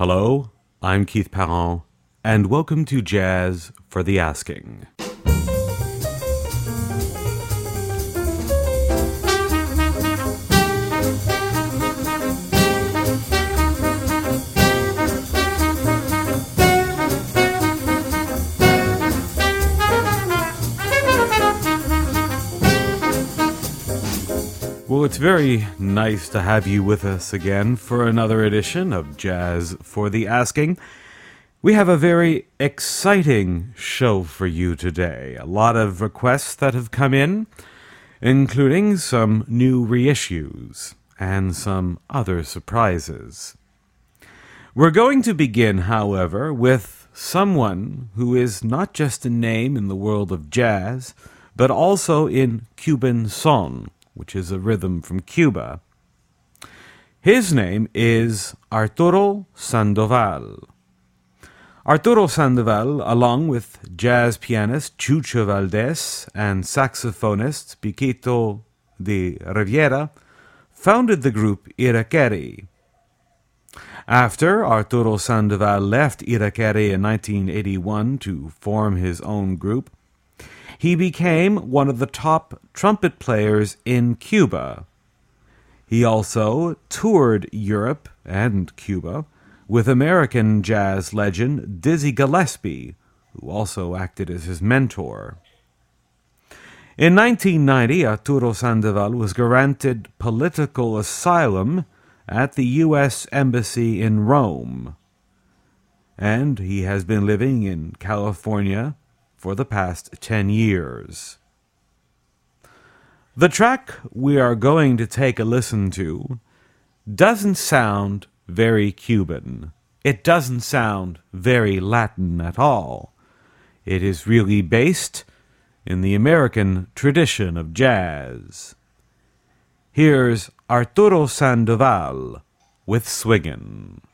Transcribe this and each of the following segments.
Hello, I'm Keith Parent, and welcome to Jazz for the Asking. Well, it's very nice to have you with us again for another edition of Jazz for the Asking. We have a very exciting show for you today. A lot of requests that have come in, including some new reissues and some other surprises. We're going to begin, however, with someone who is not just a name in the world of jazz, but also in Cuban son, which is a rhythm from Cuba. His name is Arturo Sandoval. Arturo Sandoval, along with jazz pianist Chucho Valdés and saxophonist Piquito de Riviera, founded the group Iraquere. After Arturo Sandoval left Iraquere in 1981 to form his own group, he became one of the top trumpet players in Cuba. He also toured Europe and Cuba with American jazz legend Dizzy Gillespie, who also acted as his mentor. In 1990, Arturo Sandoval was granted political asylum at the U.S. Embassy in Rome, and he has been living in California for the past 10 years. The track we are going to take a listen to doesn't sound very Cuban. It doesn't sound very Latin at all. It is really based in the American tradition of jazz. Here's Arturo Sandoval with Swingin'.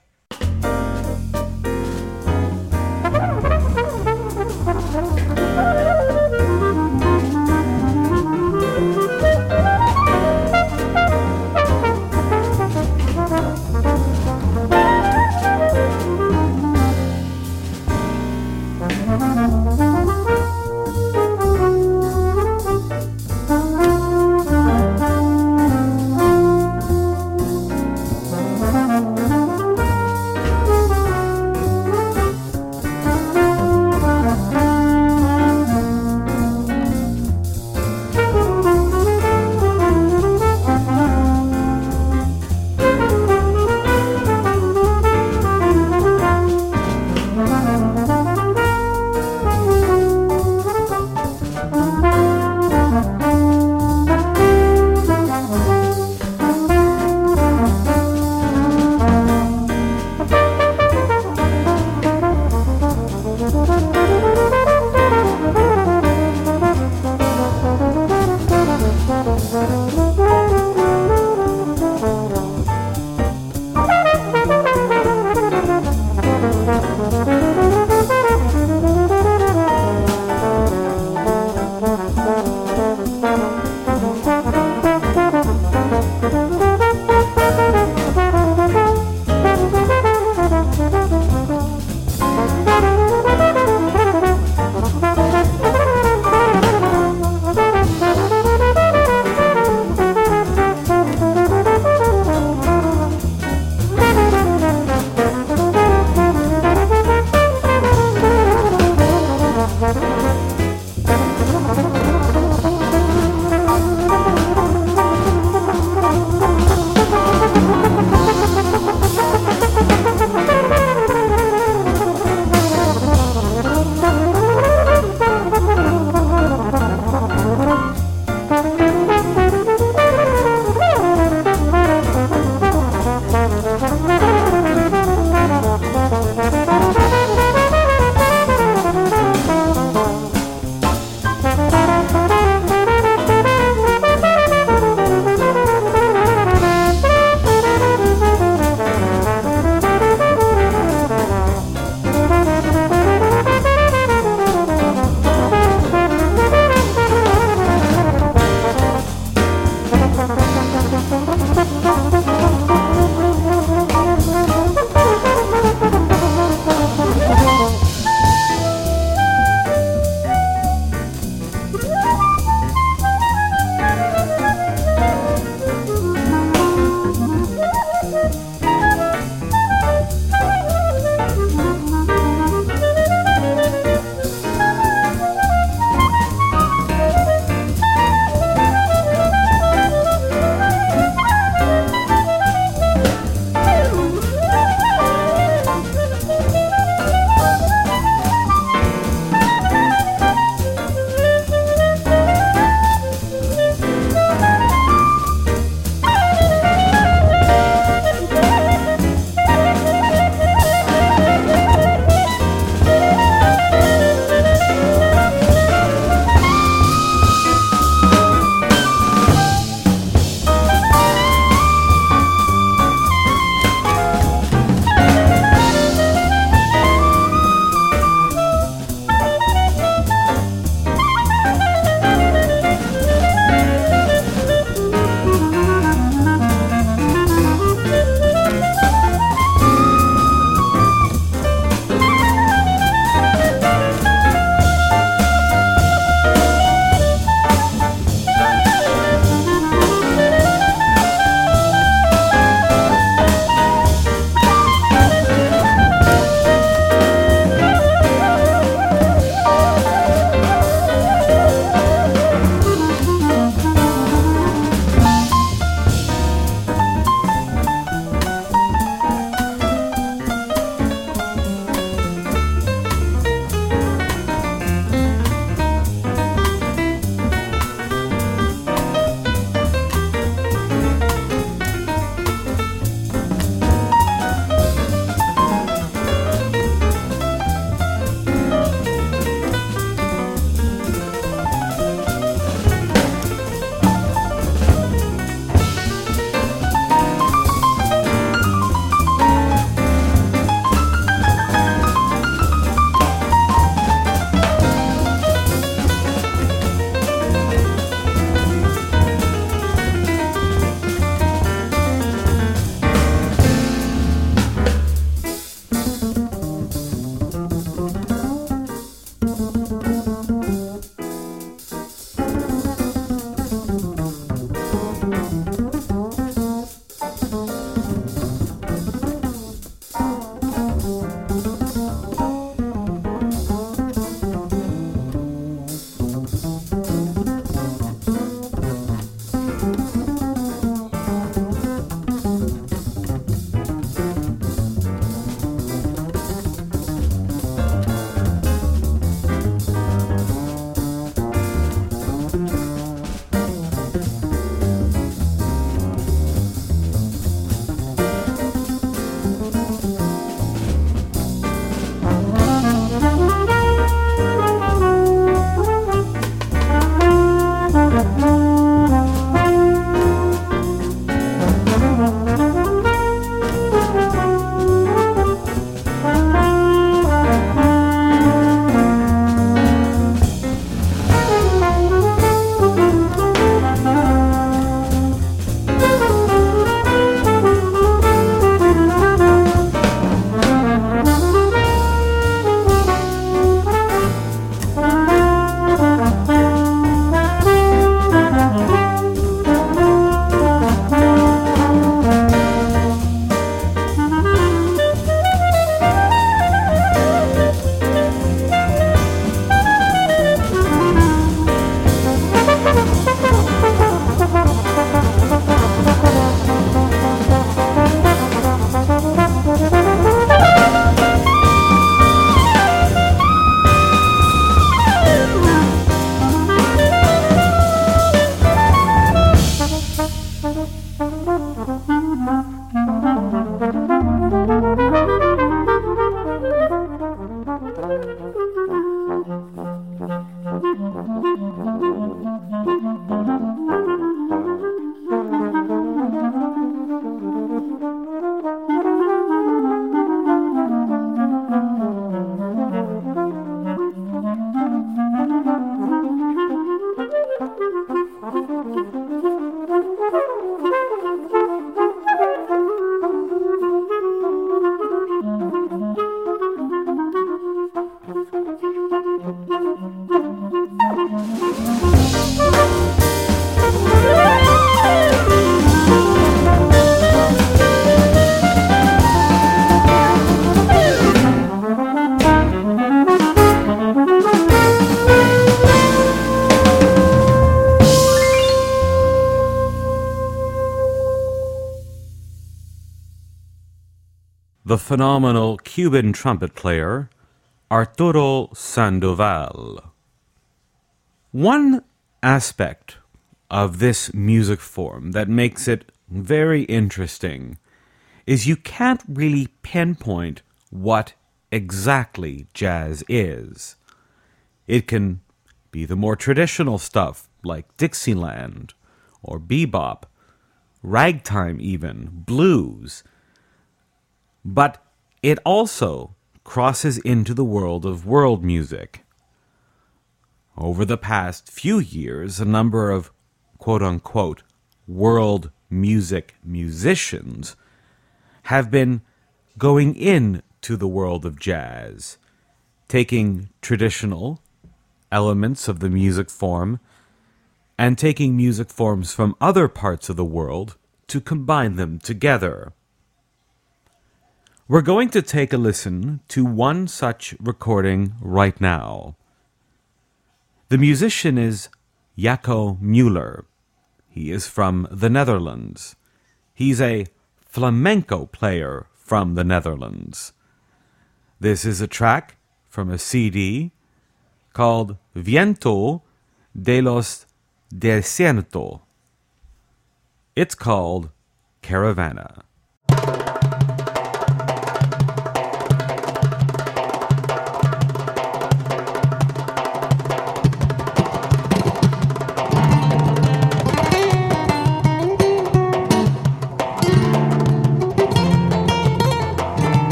the phenomenal Cuban trumpet player Arturo Sandoval. One aspect of this music form that makes it very interesting is you can't really pinpoint what exactly jazz is. It can be the more traditional stuff like Dixieland or bebop, ragtime even, blues. But it also crosses into the world of world music. Over the past few years, a number of quote-unquote world music musicians have been going into the world of jazz, taking traditional elements of the music form and taking music forms from other parts of the world to combine them together. We're going to take a listen to one such recording right now. The musician is Jaco Müller. He is from the Netherlands. He's a flamenco player from the Netherlands. This is a track from a CD called Viento de los Desiertos. It's called Caravana.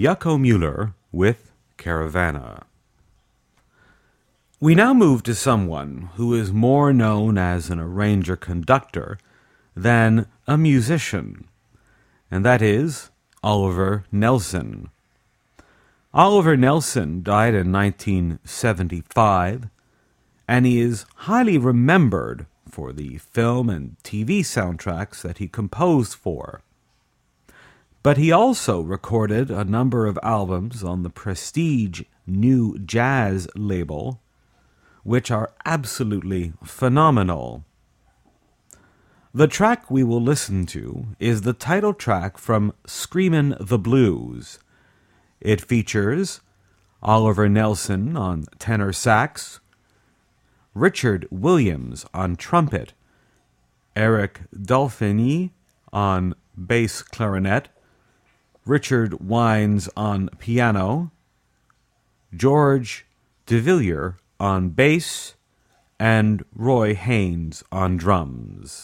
Jaco Müller with Caravana. We now move to someone who is more known as an arranger-conductor than a musician, and that is Oliver Nelson. Oliver Nelson died in 1975, and he is highly remembered for the film and TV soundtracks that he composed for. But he also recorded a number of albums on the Prestige New Jazz label, which are absolutely phenomenal. The track we will listen to is the title track from Screamin' the Blues. It features Oliver Nelson on tenor sax, Richard Williams on trumpet, Eric Dolphiny on bass clarinet, Richard Wines on piano, George DeVilliers on bass, and Roy Haynes on drums.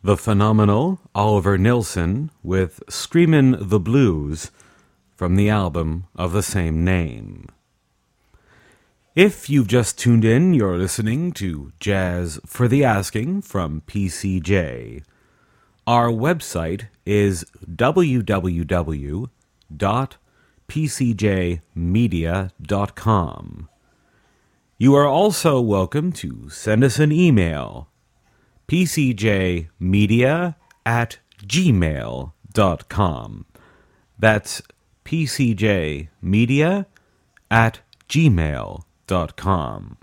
the phenomenal Oliver Nilsson with Screamin' the Blues from the album of the same name. If you've just tuned in, you're listening to Jazz for the Asking from PCJ. Our website is www.pcjmedia.com. You are also welcome to send us an email, pcjmedia@gmail.com. That's pcjmedia@gmail.com.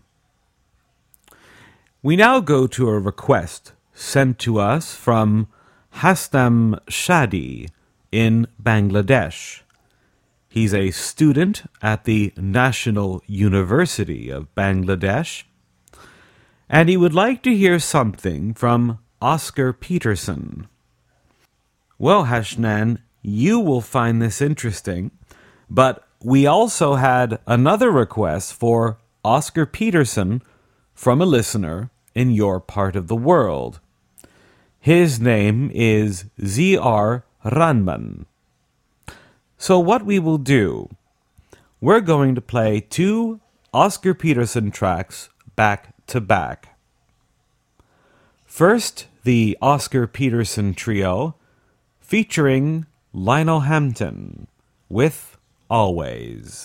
We now go to a request sent to us from Hastam Shadi in Bangladesh. He's a student at the National University of Bangladesh, and he would like to hear something from Oscar Peterson. Well, Hashnan, you will find this interesting, but we also had another request for Oscar Peterson from a listener in your part of the world. His name is Z.R. Ranman. So what we will do, we're going to play 2 Oscar Peterson tracks back to back. First, the Oscar Peterson Trio featuring Lionel Hampton with Always.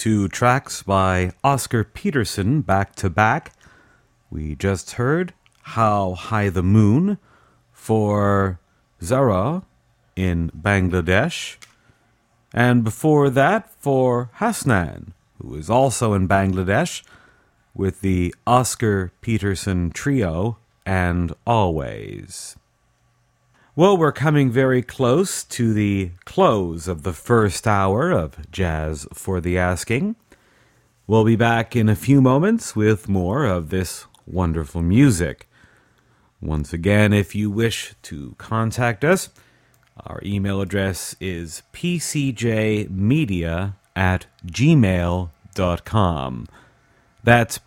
two tracks by Oscar Peterson back to back. We just heard How High the Moon for Zara in Bangladesh. And before that, for Hasnan, who is also in Bangladesh, with the Oscar Peterson Trio and Always. Well, we're coming very close to the close of the first hour of Jazz for the Asking. We'll be back in a few moments with more of this wonderful music. Once again, if you wish to contact us, our email address is pcjmedia@gmail.com. That's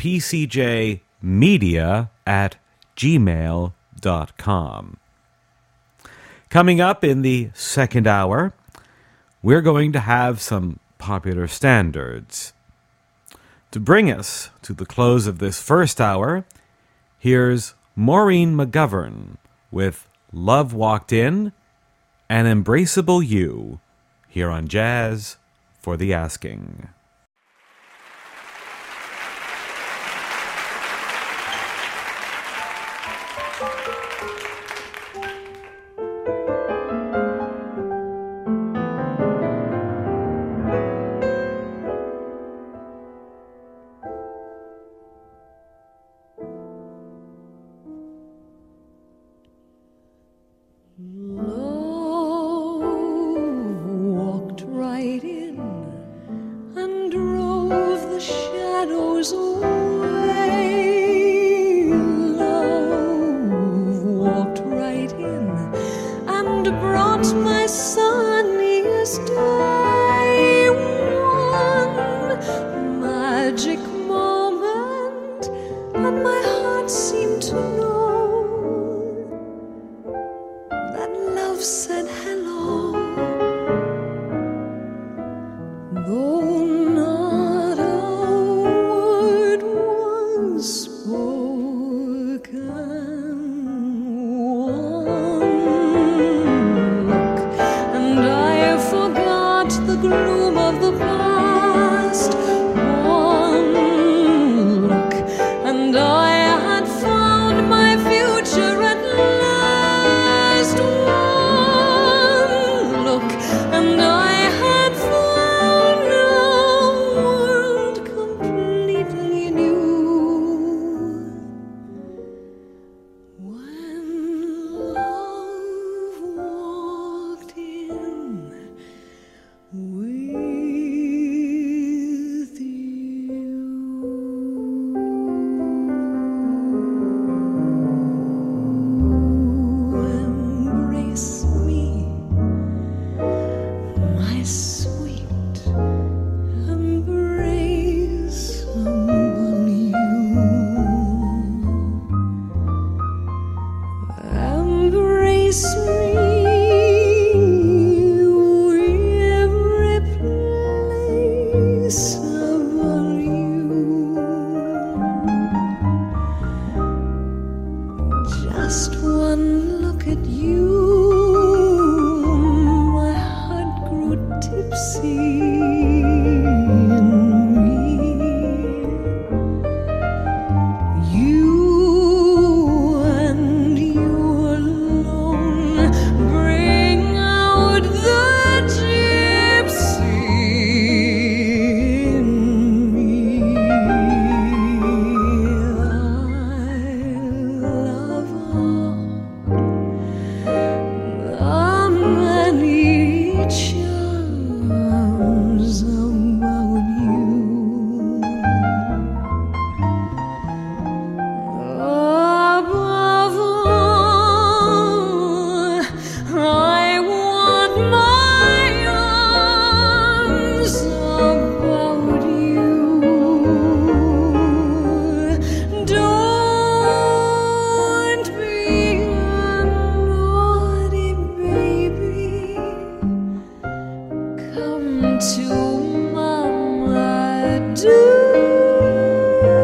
pcjmedia@gmail.com. Coming up in the second hour, we're going to have some popular standards. To bring us to the close of this first hour, here's Maureen McGovern with Love Walked In and Embraceable You, here on Jazz for the Asking.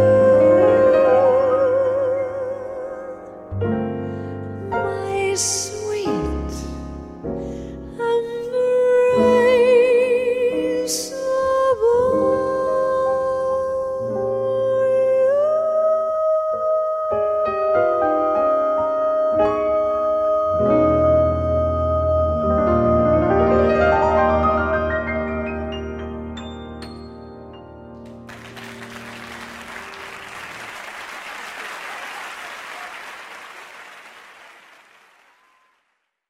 My